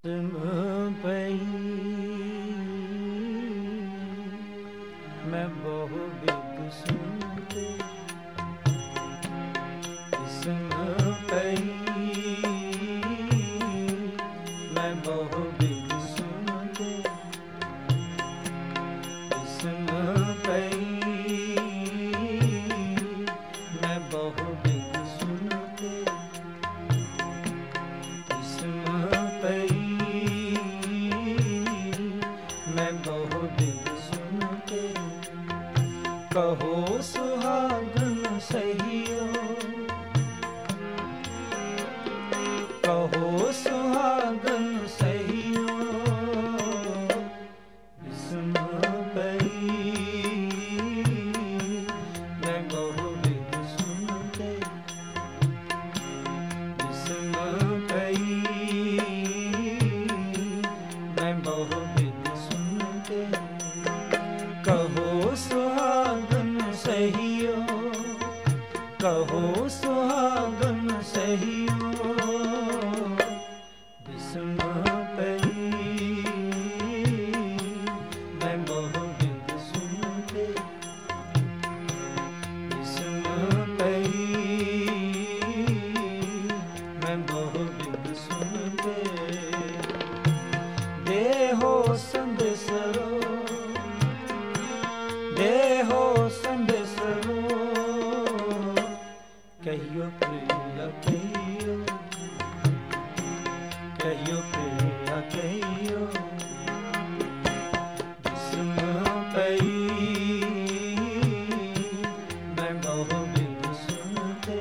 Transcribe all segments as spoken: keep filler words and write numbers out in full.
ਪਈ ਮੈਂ ਬਹੁ ਬਿਦ ਸੁਣਤੇ ਕਿਸਮ ਪਈ ਮੈਂ ਬਹੁ ਬਿਦ ਸੁਣਤੇ ਕਿਸਮ ਪਈ ਮੈਂ ਬਹੁ ਬਿਦ ਸੁਣਤੇ ਕਿਸਮ ਪਈ ਮੈਂ ਬਹੁ ਬਿਦ ਸੁਣਤੇ ਕਹੋ ਸੁਹਾਗਨ ਸਹੀਓ ਕਹੋ ਸੁਹਾਗਨ ਸਹੀਓ ਕਿਸਮ ਪਈ ਮੈਂ ਬਹੁ ਬਿਦ ਸੁਣਤੇ ਕਿਸਮ ਪਈ ਮੈਂ ਬਹੁ ਬਿਦ ਸੁਣਤੇ ਕਹੋ ਸੁਹਾਗਨ ਸਹੀਓ ਕਹੋ ਸੁਹਾਗਨ ਸਹੀਓ ਕਿਸਮ ਪਈ ਮੈਂ ਬਹੁ ਬਿਦ ਸੁਣਤੇ ਕਿਸਮ ਪਈ ਮੈਂ ਬਹੁ ਬਿਦ ਸੁਣਤੇ ਦੇਹੋ ਸੰਦੇਸਰੋ ਦੇਹੋ ਸੰਦੇਸਰੋ ਕਹੀਓ ਪ੍ਰਿਆ ਕਹੀਓ ਕਹੀਓ ਪ੍ਰਿਆ ਕਹੀਓ ਕਿਸਮ ਪਈ ਮੈਂ ਬਹੁ ਬਿਦ ਸੁਣਤੇ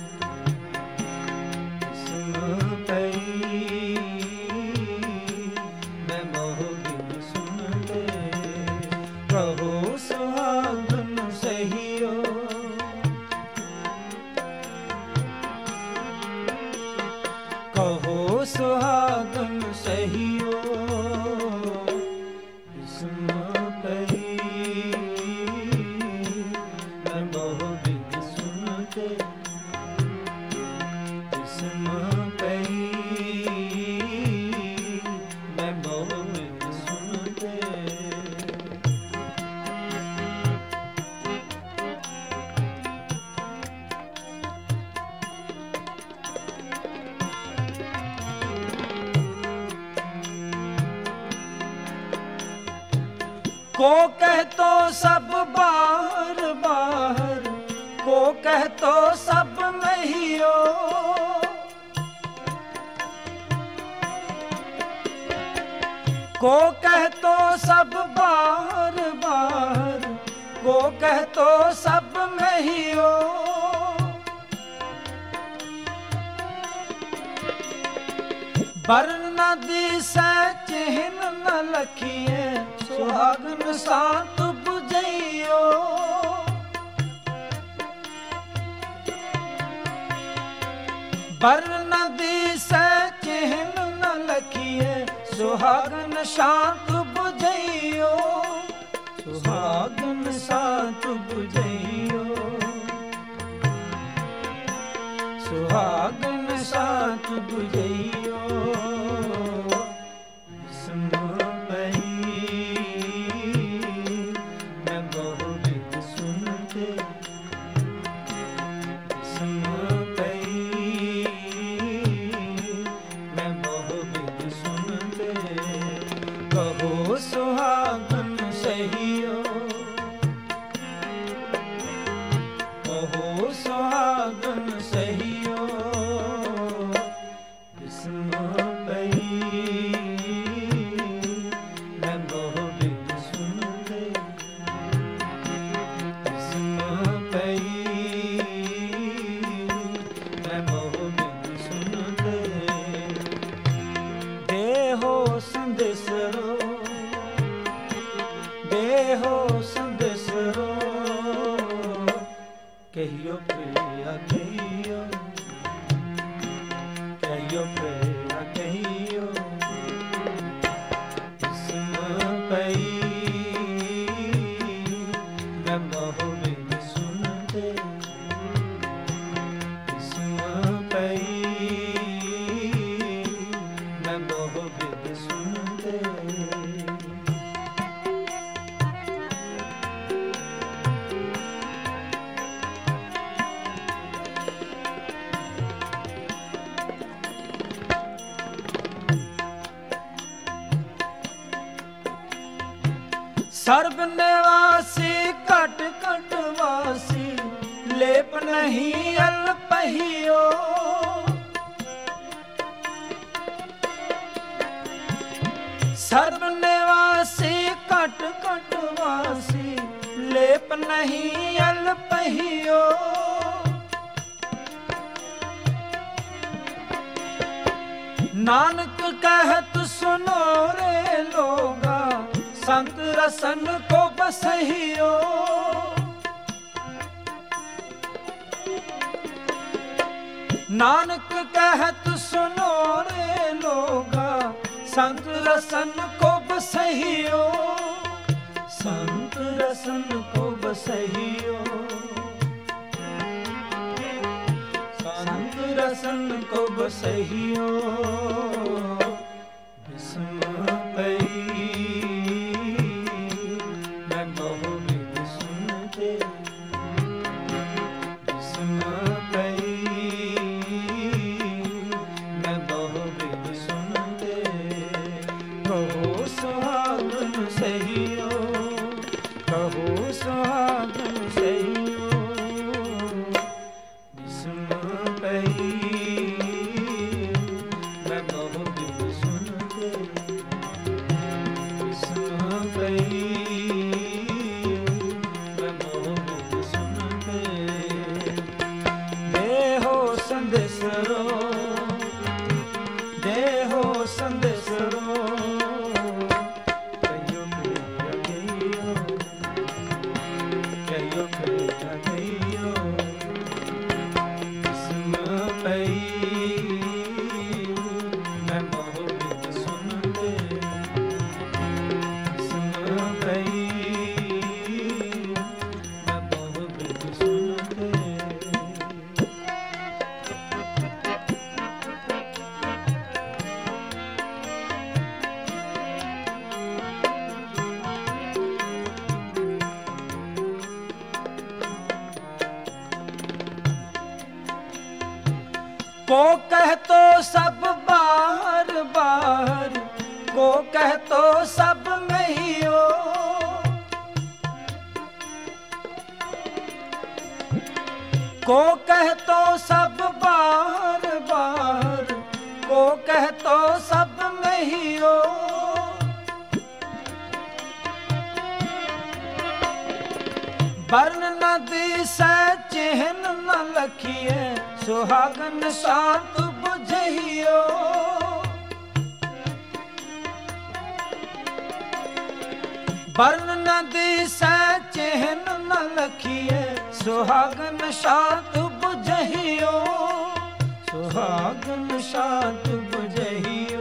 ਕਿਸਮ ਪਈ ਮੈਂ ਬਹੁ ਬਿਦ ਸੁਣਤੇ ਕਹੋ ਸੁਹਾਗਨ ਸਹੀਓ ਕਹੋ ਸੁਹਾਗਨ ਸਹੀਓ ਕਿਸਮ ਪਈ ਮੈਂ ਬਹੁ ਬਿਦ ਸੁਣਤੇ ਕਿਸਮ ਪਈ ਮੈਂ ਬਹੁ ਬਿਦ ਸੁਣਤੇ को कह तो सब बाहर बाहर को कह तो सब महियो को कह तो सब बाहर बाहर को कह तो सब महियो बरन न दिसै चिन्ह न लखिए सुहागन सात बुझइयो बरन न दिसै चिन्ह न लखिए सुहागन शांत बुझइयो सुहागन सात बुझइयो सुहागन सात बुझइयो किसम पई मैं बहु बिद सुनते किसम पई मैं बहु बिद सुनते कहो सुहागन सहीयो कहो सुहागन सहीयो किसम पई मैं बहु बिद सुनते किसम पई मैं बहु बिद सुनते देहो संदेसरो देहो संदेसरो कहियो प्रिया कहियो कहियो प्रिया कहियो किसम पई मैं बहु बिद सुनते किसम पई मैं बहु बिद सर्ब निवासी घट घट वासी, लेप नहीं अल्पहियो। सर्ब निवासी घट घट वासी, लेप नहीं अल्पहियो। नानक कहत सुनो रे लोगा, संत रसन को बसहियो। नानक कहत सुनो रे लोगा, संत रसन को बसहियो। संत रसन को बसहियो। संत रसन को बसहियो। बिस्म पई मैं बहु विध सुनते। बिस्म पई मैं बहु विध सुनते। कहो सुहागन सहियो। कहो सुहागन सहियो। बिस्म पई मैं बहु विध सुनते। बिस्म पई मैं बहु विध सुनते। देहो संदेसरो। देहो संदेसरो। कहियो प्रिया गइयो। कहियो प्रिया गइयो। बिस्म पई मैं बहु विध सुनते। बिस्म पई मैं बहु विध सुनते। को कह तो सब बाहर बाहर, को कह तो सब महियो। को कह तो सब बाहर बाहर, को कह तो सब महियो। वर्ण न दिसै चिन्ह न लखिए, सुहागन शांत बुझहियो। वर्ण न दिसै चिन्ह न लखिए, सुहागन शांत बुझहियो। सुहागन शांत बुझहियो।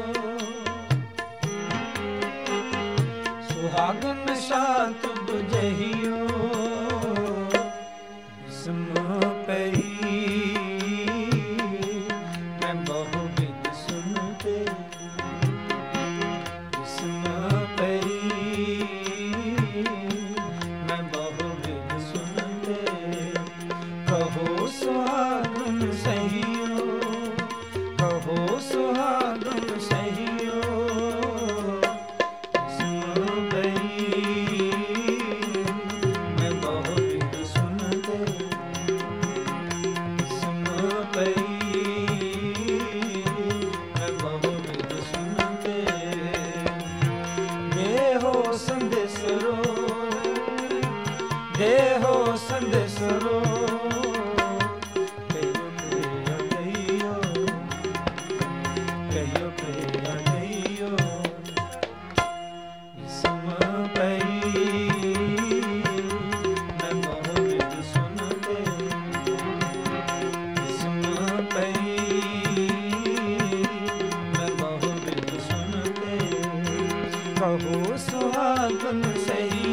सुहागन शांत बुझहियो। बिस्म पई मैं बहु विध सुनते। बिस्म पई मैं बहु विध सुनते। कहो सुहागन सहियो। कहो सुहागन सहियो। बिस्म पई मैं बहु विध सुनते। बिस्म पई मैं बहु विध सुनते। देहो संदेसरो। देहो संदेसरो। कहियो प्रिया गइयो। कहियो प्रिया गइयो। बिस्म पई मैं बहु विध सुनते। बिस्म पई मैं बहु विध सुनते। कहो सुहागन सही।